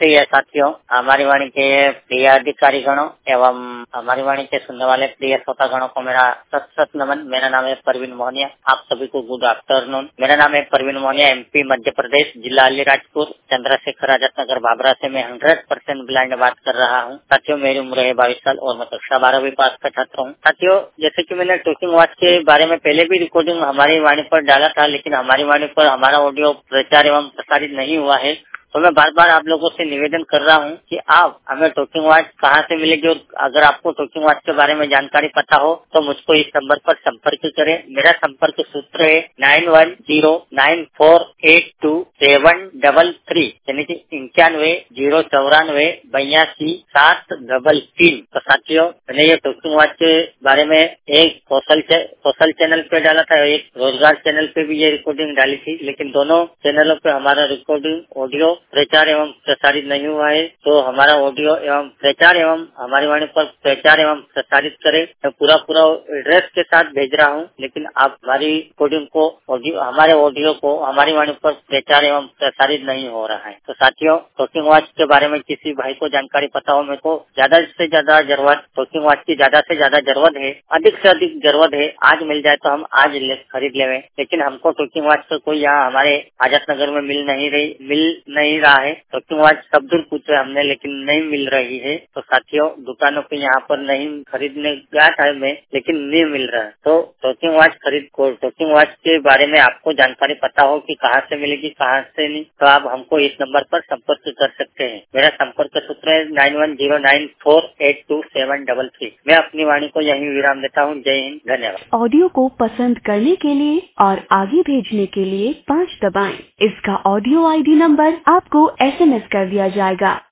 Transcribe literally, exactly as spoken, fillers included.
प्रिय साथियों, हमारी वाणी के प्रिय अधिकारी गणों एवं हमारी वाणी के सुनने वाले प्रिय श्रोता गणों को मेरा सत सत नमन। मेरा नाम है परवीन मोहनिया। आप सभी को गुड आफ्टरनून। मेरा नाम है परवीन मोहनिया, एमपी मध्य प्रदेश, जिला अलीराजपुर, चंद्रशेखर आजाद नगर बाबरा से मैं हंड्रेड परसेंट ब्लाइंड बात कर रहा हूँ। साथियों, मेरी उम्र है बाईस साल और मैं कक्षा बारहवीं पास का छात्र हूँ। साथियों, जैसे कि मैंने टॉकिंग वॉच के बारे में पहले भी रिकॉर्डिंग हमारी वाणी पर डाला था, लेकिन हमारी वाणी पर हमारा ऑडियो प्रचार एवं प्रसारित नहीं हुआ है। तो मैं बार बार आप लोगों से निवेदन कर रहा हूँ कि आप हमें टॉकिंग वॉच कहाँ से मिलेगी, और अगर आपको टॉकिंग वॉच के बारे में जानकारी पता हो तो मुझको इस नंबर पर संपर्क करें। मेरा संपर्क सूत्र है nine one zero nine four eight two seven double three, यानी कि इक्यानवे जीरो चौरानवे बयासी सात डबल तीन। तो साथियों, मैंने ये टॉकिंग वॉच के बारे में एक सोशल सोशल चैनल पे डाला था, एक रोजगार चैनल पे भी ये रिकॉर्डिंग डाली थी, लेकिन दोनों चैनलों पे हमारा रिकॉर्डिंग ऑडियो प्रचार एवं प्रसारित नहीं हुआ है। तो हमारा ऑडियो एवं प्रचार एवं हमारी वाणी पर प्रचार एवं प्रसारित करें। मैं पूरा पूरा एड्रेस के साथ भेज रहा हूँ, लेकिन आप हमारी रिकॉर्डिंग को ऑडियो हमारे ऑडियो को हमारी वाणी पर प्रचार एवं प्रसारित नहीं हो रहा है। तो साथियों, टॉकिंग वॉच के बारे में किसी भाई को जानकारी पता हो, मेरे को ज्यादा से ज्यादा जरूरत टॉकिंग वॉच की ज्यादा से ज्यादा जरूरत है, अधिक से अधिक जरूरत है। आज मिल जाए तो हम आज खरीद लेवे, लेकिन हमको टॉकिंग वॉच का कोई यहाँ हमारे आजाद नगर में मिल नहीं रही मिल नहीं रहा है। टॉकिंग वॉच सब दूर पूछे हमने, लेकिन नहीं मिल रही है। तो साथियों, दुकानों पे यहाँ पर नहीं खरीदने गया था मैं, लेकिन नहीं मिल रहा है। तो टॉकिंग वॉच खरीद को टॉकिंग वॉच के बारे में आपको जानकारी पता हो कि कहाँ से मिलेगी कहाँ से नहीं, तो आप हमको इस नंबर पर संपर्क कर सकते हैं। मेरा संपर्क सूत्र है nine one zero nine four eight two seven double three. मैं अपनी वाणी को यही विराम देता हूँ। जय हिंद, धन्यवाद। ऑडियो को पसंद करने के लिए और आगे भेजने के लिए पाँच दबाएं। इसका ऑडियो आईडी नंबर आपको एसएमएस कर दिया जाएगा।